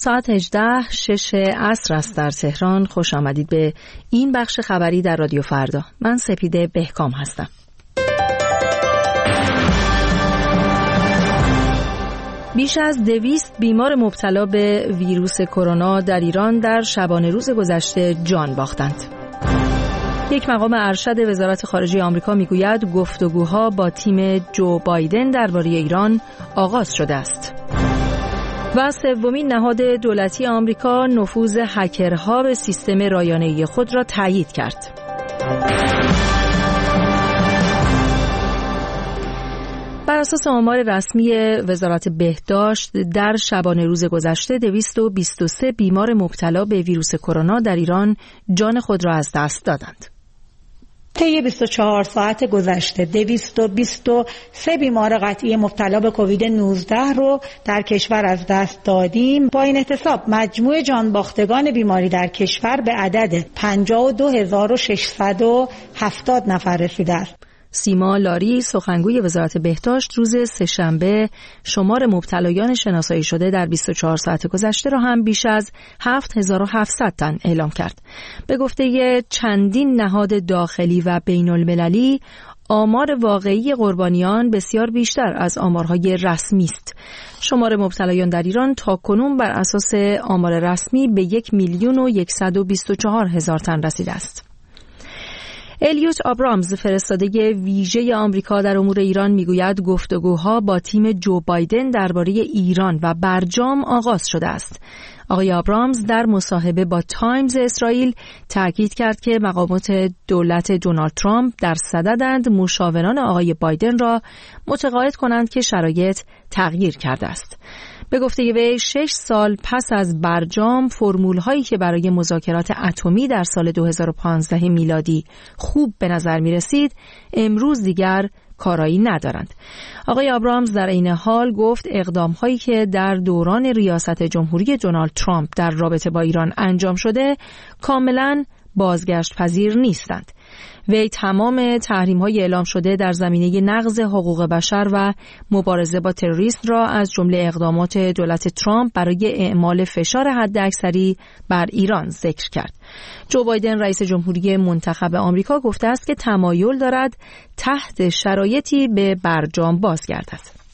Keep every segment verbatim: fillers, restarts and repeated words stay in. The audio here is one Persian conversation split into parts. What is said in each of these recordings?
ساعت هجده شش عصر است در تهران. خوش آمدید به این بخش خبری در رادیو فردا. من سپیده بهکام هستم. بیش از دویست بیمار مبتلا به ویروس کرونا در ایران در شبانه روز گذشته جان باختند. یک مقام ارشد وزارت خارجه آمریکا میگوید گفتگوها با تیم جو بایدن درباره ایران آغاز شده است. و سومین نهاد دولتی آمریکا نفوذ هکرها به سیستم رایانه‌ای خود را تایید کرد. بر اساس آمار رسمی وزارت بهداشت در شبانه روز گذشته دویست و بیست و سه بیمار مبتلا به ویروس کرونا در ایران جان خود را از دست دادند. طی بیست و چهار ساعت گذشته دویست و بیست و سه بیمار قطعی مبتلا به کووید نوزده رو در کشور از دست دادیم. با این احتساب مجموع جانباختگان بیماری در کشور به عدد پنجاه و دو هزار و ششصد و هفتاد نفر رسیده است. سیما لاری سخنگوی وزارت بهداشت روز سه‌شنبه شمار مبتلایان شناسایی شده در بیست و چهار ساعت گذشته را هم بیش از هفت هزار و هفتصد تن اعلام کرد. به گفته چندین نهاد داخلی و بین المللی آمار واقعی قربانیان بسیار بیشتر از آمارهای رسمی است. شمار مبتلایان در ایران تاکنون بر اساس آمار رسمی به یک میلیون و صد و بیست و چهار هزار تن رسیده است. الیوت آبرامز فرستاده ویژه آمریکا در امور ایران میگوید گفتگوها با تیم جو بایدن درباره ایران و برجام آغاز شده است. آقای آبرامز در مصاحبه با تایمز اسرائیل تاکید کرد که مقامات دولت دونالد ترامپ در صددند مشاوران آقای بایدن را متقاعد کنند که شرایط تغییر کرده است. به گفته وی شش سال پس از برجام فرمول هایی که برای مذاکرات اتمی در سال دو هزار و پانزده میلادی خوب به نظر می رسید امروز دیگر کارایی ندارند. آقای آبرامز در این حال گفت اقدام هایی که در دوران ریاست جمهوری دونالد ترامپ در رابطه با ایران انجام شده کاملا بازگشت پذیر نیستند. وی تمام تحریم‌های اعلام شده در زمینه نقض حقوق بشر و مبارزه با تروریسم را از جمله اقدامات دولت ترامپ برای اعمال فشار حداکثری بر ایران ذکر کرد. جو بایدن رئیس جمهوری منتخب آمریکا گفته است که تمایل دارد تحت شرایطی به برجام بازگردد.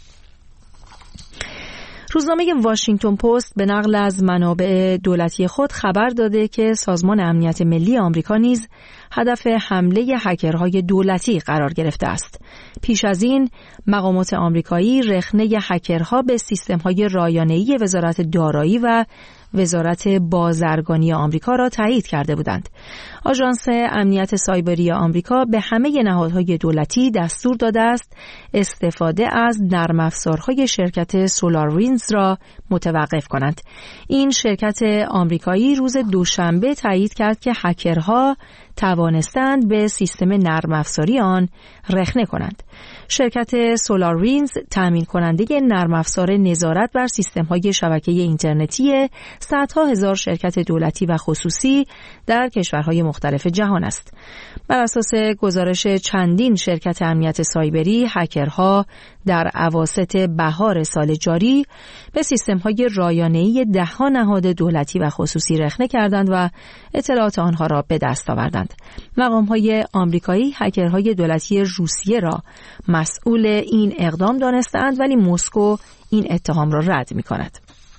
روزنامه واشنگتن پست به نقل از منابع دولتی خود خبر داده که سازمان امنیت ملی آمریکا نیز هدف حمله هکرهای دولتی قرار گرفته است. پیش از این مقامات آمریکایی رخنه هکرها به سیستم‌های رایانه‌ای وزارت دارایی و وزارت بازرگانی آمریکا را تایید کرده بودند. آژانس امنیت سایبری آمریکا به همه نهادهای دولتی دستور داده است استفاده از نرم افزارهای شرکت سولارینز را متوقف کنند. این شرکت آمریکایی روز دوشنبه تایید کرد که هکرها توانستند به سیستم نرم افزاری آن رخنه کنند. شرکت سولارینز تامین کننده نرم افزار نظارت بر سیستم‌های شبکه اینترنتی صدها هزار شرکت دولتی و خصوصی در کشورهای مختلف جهان است. بر اساس گزارش چندین شرکت امنیت سایبری، هکرها در اواسط بهار سال جاری به سیستم‌های رایانه‌ای ده‌ها نهاد دولتی و خصوصی رخنه کردند و اطلاعات آنها را به دست آوردند. مقام‌های آمریکایی هکرهای دولتی روسیه را مسئول این اقدام دانستند، ولی مسکو این اتهام را رد می‌کند.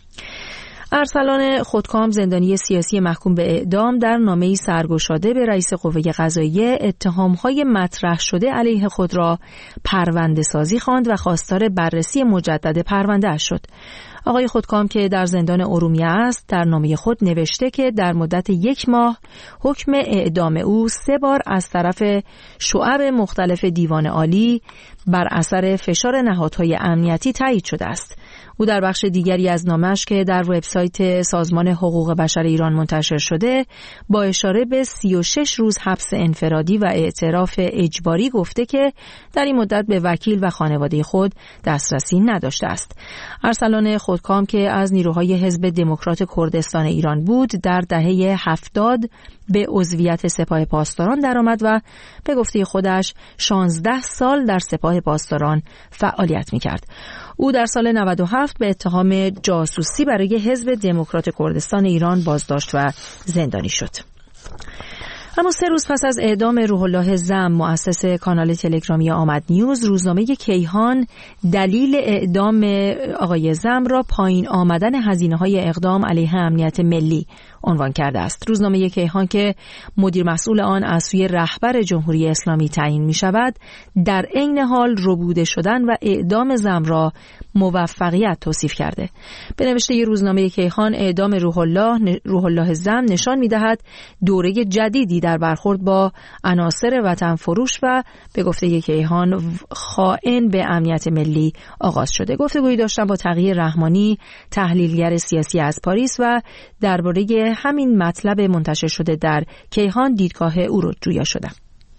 ارسلان خودکام زندانی سیاسی محکوم به اعدام در نامه‌ای سرگشاده به رئیس قوه قضاییه اتهام‌های مطرح شده علیه خود را پرونده‌سازی خواند و خواستار بررسی مجدد پرونده‌اش شد. آقای خودکام که در زندان ارومیه است در نامه خود نوشته که در مدت یک ماه حکم اعدام او سه بار از طرف شعب مختلف دیوان عالی بر اثر فشار نهادهای امنیتی تایید شده است. او در بخش دیگری از نامه‌اش که در وبسایت سازمان حقوق بشر ایران منتشر شده با اشاره به سی و شش روز حبس انفرادی و اعتراف اجباری گفته که در این مدت به وکیل و خانواده خود دسترسی نداشته است. ارسلان خودکام که از نیروهای حزب دموکرات کردستان ایران بود در دهه هفتاد به عضویت سپاه پاسداران درآمد و به گفته خودش شانزده سال در سپاه پاسداران فعالیت می‌کرد. او در سال نود و هفت به اتهام جاسوسی برای حزب دموکرات کردستان ایران بازداشت و زندانی شد. اما سه روز پس از اعدام روح الله زم، مؤسس کانال تلگرامی آمد نیوز، روزنامه کیهان دلیل اعدام آقای زم را پایین آمدن هزینه‌های اقدام علیه امنیت ملی عنوان کرده است. روزنامه کیهان که مدیر مسئول آن از سوی رهبر جمهوری اسلامی تعیین می شود، در عین حال ربوده شدن و اعدام زم را موفقیت توصیف کرده. به نوشته روزنامه کیهان، اعدام روح الله روح الله زم نشان می دهد دوره جدیدی در برخورد با عناصر وطن فروش و به گفته کیهان خائن به امنیت ملی آغاز شده. گفتگویی داشتم با تقی رحمانی، تحلیلگر سیاسی از پاریس و درباره همین مطلب منتشر شده در کیهان دیدگاه او رو جویا شدم.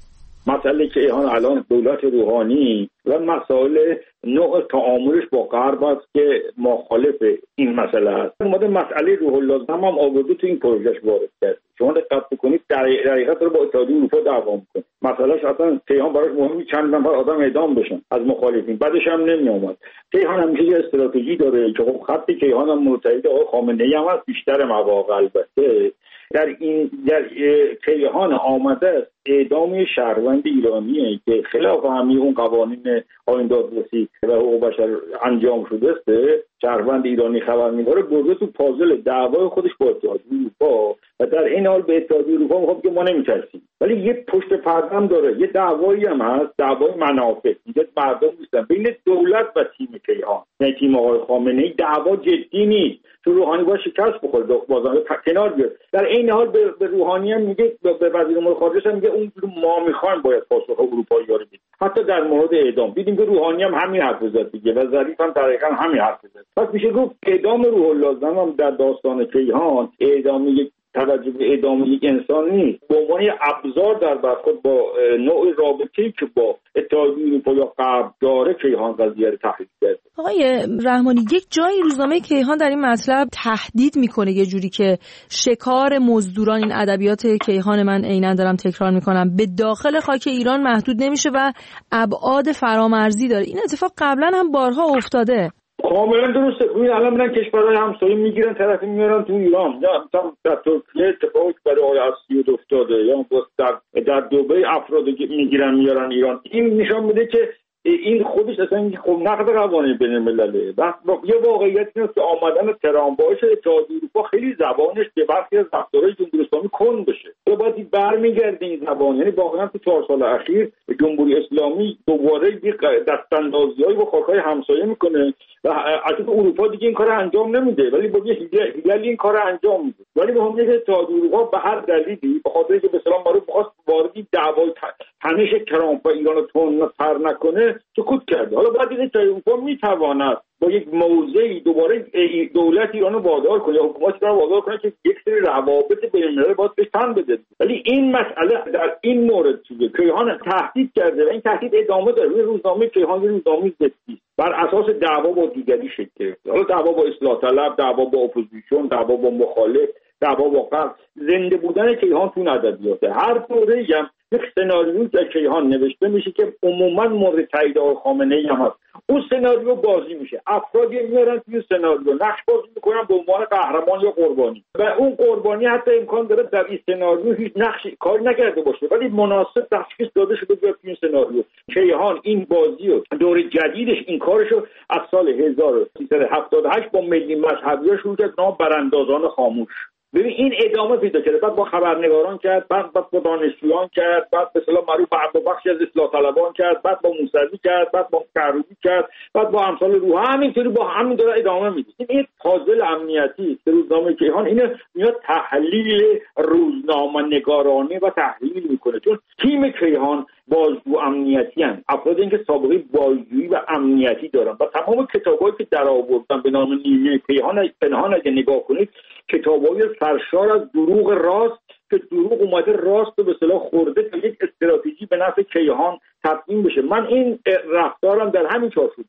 مسئله کیهان الان دولت روحانی و مسائل نوع تعاملش با غرب است که مخالف این مسئله است. اومده مسئله روح الله زم هم آورده تو این پروژهش وارد کرد. شما دقت بکنید در حقیقت رو با اتحادیه اروپا دعوا میکنه. مسئلهش اصلا کیهان براش مهمی چند نفر آدم اعدام بشن از مخالفین، بعدش هم نمیومد. کیهان همیشه یه استراتژی داره که خب خط کیهان هم متحد آقای خامنه‌ای هم هست، بیشتر مواقع البته در این در کیهان آمده است اعدام شهروند ایرانیه که خلاف همه اون قوانین آیین دادرسی و حقوق بشر انجام شده است. شهروند ایرانی خبرنگار برده تو پازل دعوای خودش با اتحادیه اروپا و در این حال به اتحادیه اروپا میگه که ما نمی‌ترسیم، ولی یه پشت پرده هم داره، یه دعوایی هم هست، دعوای منافع. اینجا مردم نیستن بین دولت و تیم کیهان، نه تیم آقای خامنه‌ای. دعوا جدی نیست، تو روحانی با شکست بخوره بازم کنار بیاد. در این حال به, به روحانی هم میگه، به وزیر امور خارجه هم میگه اون ما میخوایم باید پاسخ اروپایی ها رو بدیم. حتی در مورد اعدام دیدیم که روحانی هم همین حرف زد دیگه و ظریف هم دقیقاً همین حرف زد. پس میشه گفت اعدام روح الله زم هم در داستان کیهان اعدام یک توجه به اعدام یک انسان نیست، به عنوان ابزار در برخورد با نوع رابطه‌ای که با اتحادیه اروپا یا غرب داره کیهان قضیه رو تحلیل کرده. آقای رحمانی، یک جایی روزنامه کیهان در این مطلب تهدید میکنه یه جوری که شکار مزدوران، این ادبیات کیهان من عیناً دارم تکرار میکنم، به داخل خاک ایران محدود نمیشه و ابعاد فرامرزی داره. این اتفاق قبلا هم بارها افتاده. کاملا درسته. ببین الان میرن کشورهای همسایه میگیرن طرفی میارن تو ایران، یا مثلا در ترکیه اتفاقی برای آقای اسیود افتاده، یا در در دبی افرادی که میگیرن میارن ایران. این نشان میده که این خودش اصلا خب نقد قوانین بین الملله. وقت یه واقعیت اینه که آمدن ترامپ باعث اتحادیه اروپا خیلی زبانش به برخی از رفتارهای جمهوری اسلامی کند بشه. تو باید برمیگرده این زبان، یعنی واقعا تو چهار سال اخیر جمهوری اسلامی دوباره یک دستاندازی‌هایی با خاک‌های همسایه میکنه و البته اروپا دیگه این کارو انجام نمیده، ولی با یه هیجلی این کارو انجام میده. ولی به همین اتحادیه اروپا به هر دلیلی، به خاطر اینکه به اصطلاح برای بخواست وارد دعوای تنش ترامپ و ایران رو تر نکنه سکوت کرده. حالا بعد این اتحادیه اروپا میتواند با یک موضعی دوباره دولت ایران رو وادار کنه یا حکومت ایران رو وادار کنه که یک سری روابط بین المللی باید بهش تن بده. ولی این مسئله در این مورد چیزه کیهان تهدید کرده و این تهدید ادامه داره. روی روزنامه کیهان روزنامه ضدی بر اساس دعوا با دیگری شکل گرفته. حالا دعوا با اصلاح طلب، دعوا با اپوزیسیون، دعوا با مخالف، دعوا با غرب. زنده بودن کیهان تو ادبیاته. هر دوره‌ای هم یک سناریویی در کیهان نوشته میشه که عموما مورد تایید آقای خامنه‌ای هم هست. اون سناریو بازی میشه، افرادی میارن توی سناریو نقش بازی میکنن به عنوان قهرمان یا قربانی و اون قربانی حتی امکان داره در این سناریو هیچ نقشی کار نکرده باشه ولی مناسب تشخیص داده شده بیاد توی این سناریو. کیهان این بازی رو دور جدیدش این کارشو از سال هزار و سیصد و هفتاد و هشت با ملی مذهبی‌ها شروع کرد، نام براندازان خاموش. ببین این ادامه پیدا کرد، بعد با خبرنگاران کرد، بعد با دانشجویان کرد، بعد به اصطلاح معروف بعد با بخشی از اصلاح طلبان کرد، بعد با موسوی کرد، بعد با کروبی کرد، بعد با امثال روح همینطوری با همین داره ادامه میده. این پازل امنیتی که روزنامه کیهان اینو میاد تحلیل روزنامه نگارانه و تحلیل میکنه، چون تیم کیهان بازجو امنیتی هستند، افرادی که سابقه بازجویی و امنیتی دارن و تمام کتابایی که در آوردن به نام نیمه کیهان پنهان اگه نگاه کنید کتابای سرشار از دروغ راست که دروغ اومده راست و به اصطلاح خورده تا یک استراتژی به نفع کیهان تبیین بشه. من این رفتارم در همین چارچوب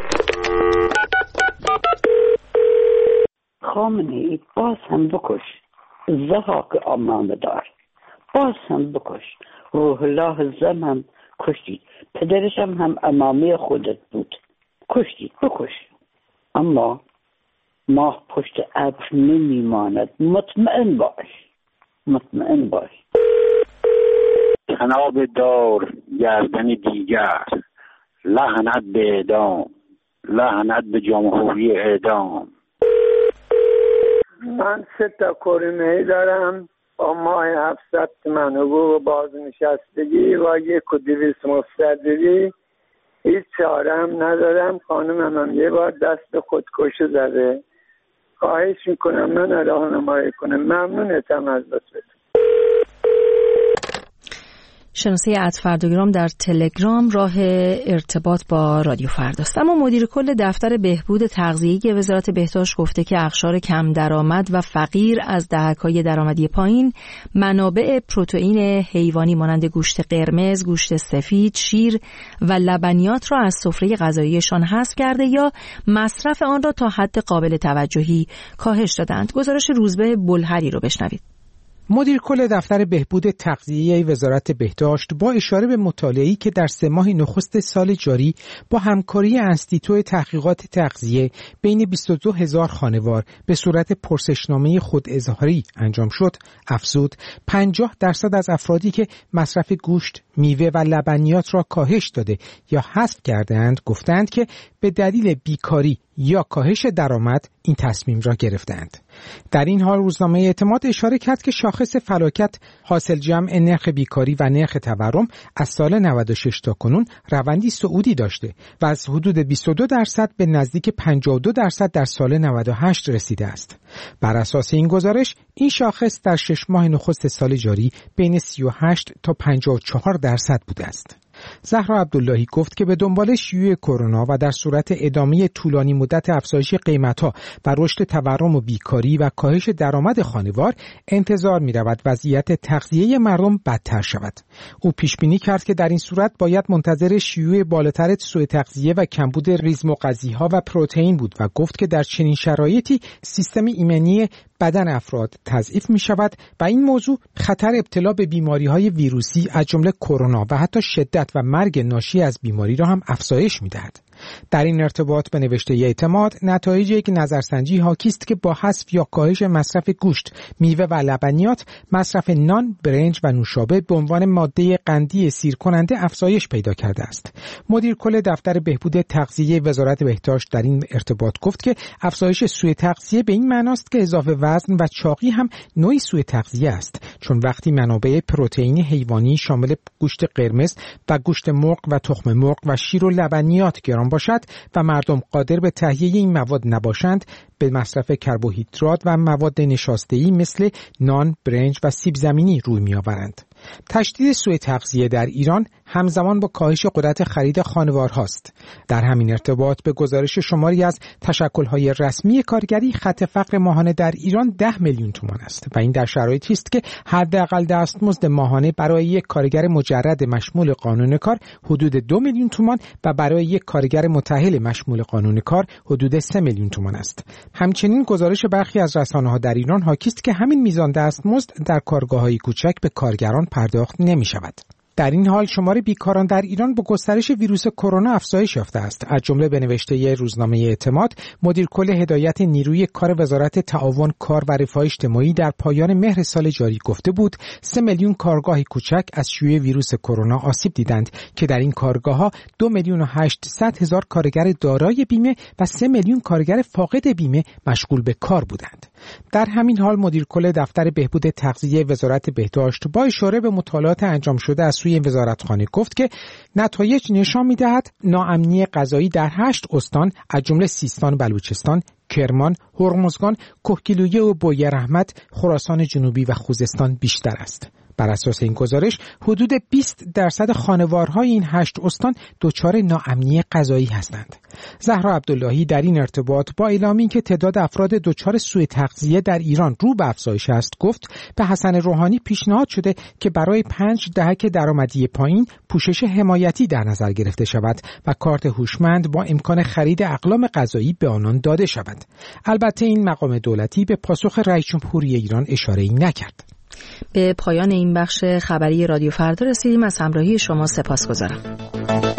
خامنه‌ای باز هم بکش، ضحاک امامه دار باز هم بکش، روح الله زم هم کشتی، پدرش هم هم امامه خودت بود. کشتی بکش، اما ماه پشت ابر نمیماند. مطمئن باش، مطمئن باش. تناب دار گردن دیگر، لعنت به اعدام، لعنت به جمهوری اعدام. من سه تا کریمه‌ای دارم با ماه هفتصد تومن حقوق بازنشستگی و یک و دویست مستدیری. هیچ چاره هم ندارم. خانمم هم یه بار دست به خودکشی زده. خواهش میکنم من راهنمایی کنم. ممنونتم از لطفتون. شناسه ات فرداگرام در تلگرام راه ارتباط با رادیو فرداست. اما مدیر کل دفتر بهبود تغذیه‌ای وزارت بهداشت گفته که اقشار کم درآمد و فقیر از دهک‌های درآمدی پایین منابع پروتئین حیوانی مانند گوشت قرمز، گوشت سفید، شیر و لبنیات را از سفره غذاییشان حذف کرده یا مصرف آن را تا حد قابل توجهی کاهش دادند. گزارش روزبه بلهری رو بشنوید. مدیر کل دفتر بهبود تغذیه‌ای وزارت بهداشت با اشاره به مطالعه‌ای که در سه ماه نخست سال جاری با همکاری انستیتو تحقیقات تغذیه بین بیست و دو هزار خانوار به صورت پرسشنامه خود اظهاری انجام شد، افزود پنجاه درصد از افرادی که مصرف گوشت، میوه و لبنیات را کاهش داده یا حذف کردند گفتند که به دلیل بیکاری یا کاهش درآمد این تصمیم را گرفتند. در این حال روزنامه اعتماد اشاره کرد که شاخص فلاکت حاصل جمع نرخ بیکاری و نرخ تورم از سال نود و شش تا کنون روندی صعودی داشته و از حدود بیست و دو درصد به نزدیک پنجاه و دو درصد در سال نود و هشت رسیده است. بر اساس این گزارش این شاخص در شش ماه نخست سال جاری بین سی و هشت تا پنجاه و چهار درصد بوده است. زهرا عبداللهی گفت که به دنبال شیوع کرونا و در صورت ادامه طولانی مدت افزایش قیمت‌ها و رشد تورم و بیکاری و کاهش درآمد خانوار انتظار می‌رود وضعیت تغذیه مردم بدتر شود. او پیش بینی کرد که در این صورت باید منتظر شیوع بالاتر سوء تغذیه و کمبود ریزمغذی‌ها و پروتئین بود و گفت که در چنین شرایطی سیستم ایمنی بدن افراد تضعیف می شود و این موضوع خطر ابتلا به بیماری‌های ویروسی از جمله کرونا و حتی شدت و مرگ ناشی از بیماری را هم افزایش می دهد. در این ارتباط به نوشته اعتماد نتایج یک نظرسنجی حاکی است که با حذف یا کاهش مصرف گوشت، میوه و لبنیات، مصرف نان، برنج و نوشابه به عنوان ماده قندی سیر کننده افزایش پیدا کرده است. مدیر کل دفتر بهبود تغذیه وزارت بهداشت در این ارتباط گفت که افزایش سوء تغذیه به این معناست که اضافه وزن و چاقی هم نوعی سوء تغذیه است، چون وقتی منابع پروتئین حیوانی شامل گوشت قرمز و گوشت مرغ و تخم مرغ و شیر و لبنیات گران باشد و مردم قادر به تهیه این مواد نباشند، به مصرف کربوهیدرات و مواد نشاسته‌ای مثل نان، برنج و سیب زمینی روی می‌آورند. تشدید سوء تغذیه در ایران همزمان با کاهش قدرت خرید خانوارهاست. در همین ارتباط به گزارش شماری از تشکل‌های رسمی کارگری خط فقر ماهانه در ایران ده میلیون تومان است و این در شرایطی است که حداقل دستمزد ماهانه برای یک کارگر مجرد مشمول قانون کار حدود دو میلیون تومان و برای یک کارگر متأهل مشمول قانون کار حدود سه میلیون تومان است. همچنین گزارش برخی از رسانه‌ها در ایران حاکی است که همین میزان دستمزد در کارگاه‌های کوچک به کارگران پرداخت نمی‌شود. در این حال شمار بیکاران در ایران با گسترش ویروس کرونا افزایش یافته است. از جمله به نوشته روزنامه اعتماد، مدیر کل هدایت نیروی کار وزارت تعاون کار و رفاه اجتماعی در پایان مهر سال جاری گفته بود سه میلیون کارگاه کوچک از شیوع ویروس کرونا آسیب دیدند که در این کارگاه‌ها دو میلیون و هشتصد هزار کارگر دارای بیمه و سه میلیون کارگر فاقد بیمه مشغول به کار بودند. در همین حال مدیر کل دفتر بهبود تغذیه وزارت بهداشت با اشاره به مطالعات انجام شده از سوی وزارتخانه گفت که نتایج نشان می‌دهد ناامنی غذایی در هشت استان از جمله سیستان و بلوچستان، کرمان، هرمزگان، کهگیلویه و بویه رحمت، خراسان جنوبی و خوزستان بیشتر است. بر اساس این گزارش حدود بیست درصد خانوارهای این هشت استان دچار ناامنی غذایی هستند. زهرا عبداللهی در این ارتباط با اعلامی که تعداد افراد دچار سوء تغذیه در ایران رو به افزایش است گفت به حسن روحانی پیشنهاد شده که برای پنج دهک درآمدی پایین پوشش حمایتی در نظر گرفته شود و کارت هوشمند با امکان خرید اقلام غذایی به آنان داده شود. البته این مقام دولتی به پاسخ رئیس جمهوری ایران اشاره‌ای نکرد. به پایان این بخش خبری رادیو فردا رسیدیم. از همراهی شما سپاسگزارم.